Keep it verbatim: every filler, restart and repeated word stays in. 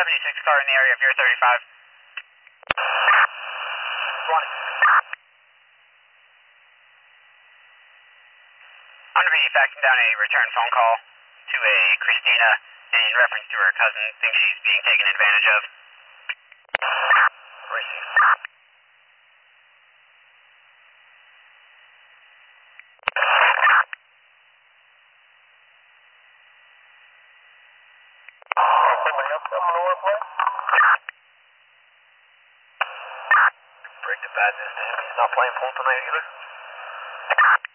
seventy-six car in the area of your thirty-five. twenty. I'm going to be faxing down a return phone call to a Christina in reference to her cousin. Thinks she's being taken advantage of. Receive. Somebody else coming over, please? Break the bad news to him. He's not playing phone tonight either.